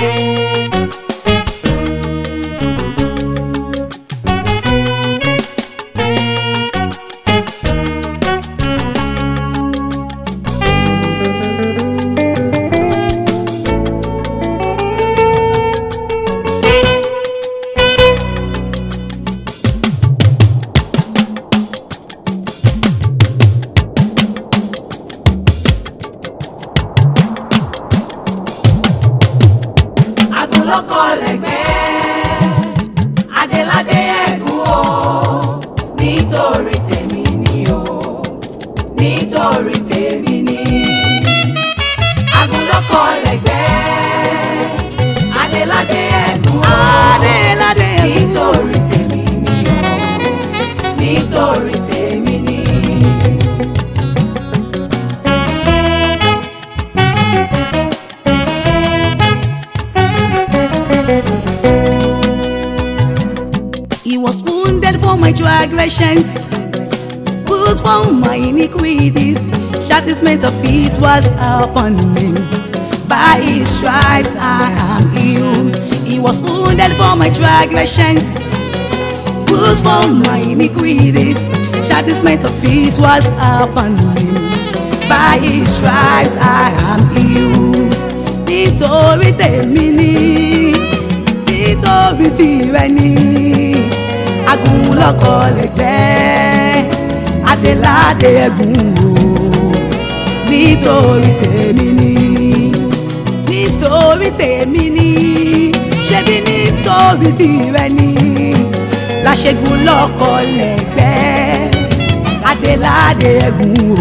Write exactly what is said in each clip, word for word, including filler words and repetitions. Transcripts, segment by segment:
He was wounded for my transgressions, bruised for my iniquities. Chastisement of peace was upon him. By his stripes I am healed. He was wounded for my transgressions, bruised for my iniquities. Chastisement of peace was upon him. By his stripes I am healed. Nítorí tèmi ni, nítorí tìrẹ ni, agúnlọ́kọ̀ lẹ̀gbẹ́, adéládé ẹ̀gún o. Nítorí tèmi ni, nítorí tèmi ni, ṣebí nítorí tìrẹ ni, láṣẹ́gun lọ́kọ̀ lẹ̀gbẹ́, adéládé ẹ̀gún o.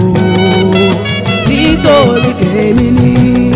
Nítorí tèmi ni.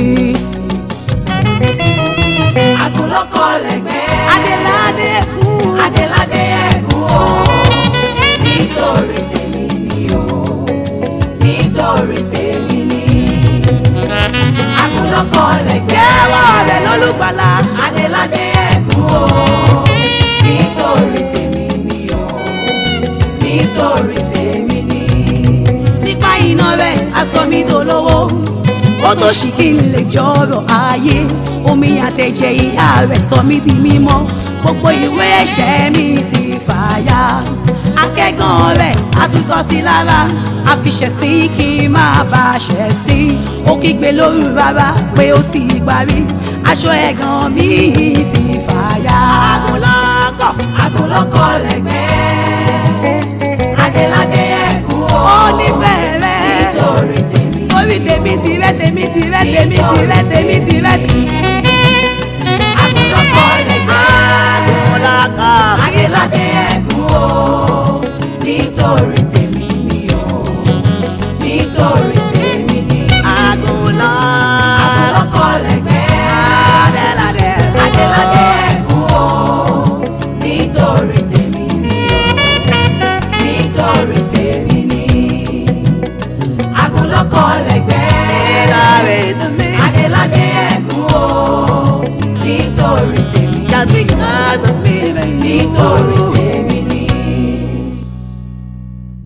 Agúnlọ́kọ̀ lẹ̀gbẹ́, Adéládé ẹ̀gún, Adéládé ẹ̀gún o. Nítorí tèmi ni o, nítorí tèmi ni. Agúnlọ́kọ̀ lẹ̀gbẹ́, jẹ́wọ́ rẹ̀ lólùgbàlà. Adéládé ẹ̀gún o. Nítorí tèmi ni o, nítorí tèmi ni. Nípa iná rẹ̀ aṣọ mi dolówó, ó tó ṣì kí n lè jọrọ̀ ayé. Omi àtẹ̀jẹ̀ ìyá rẹ̀ sọ mí di mímọ́, gbogbo ìwé ẹ̀ṣẹ̀ mi sì fàya. Akẹ́gàn rẹ̀ àtúntọ́ sí lára, àfiṣẹ̀ sí kí n má bá a ṣẹ̀ sí. Ó kígbe lóhùn rárá pé ó ti parí, aṣọ ẹ̀gàn mi sì fàya. Agúnlọ́kọ̀, Agúnlọ́kọ̀ lẹ̀gbẹ́, Adéládé ẹ̀gún o. ó nífẹ̀ẹ́ rẹ̀. Nítorí tèmi, Orí tèmi sí rẹ̀, tèmi sí rẹ̀, tèmi sí rẹ̀, tèmi sí rẹ̀. Agúnlọ́kọ̀ lẹ̀gbẹ́, Agúnlọ́kọ̀, Adéládé ẹ̀gún o. Nítorí